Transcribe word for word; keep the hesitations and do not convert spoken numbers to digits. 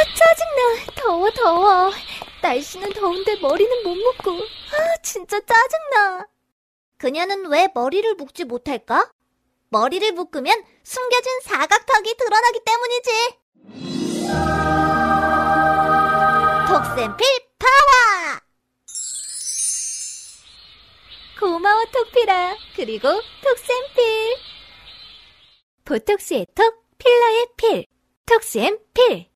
짜증나. 더워 더워. 날씨는 더운데 머리는 못 묶고. 아, 진짜 짜증나. 그녀는 왜 머리를 묶지 못할까? 머리를 묶으면 숨겨진 사각턱이 드러나기 때문이지. 톡센필 파워! 고마워 톡필아. 그리고 톡센필. 보톡스의 톡, 필러의 필. 톡스앤필.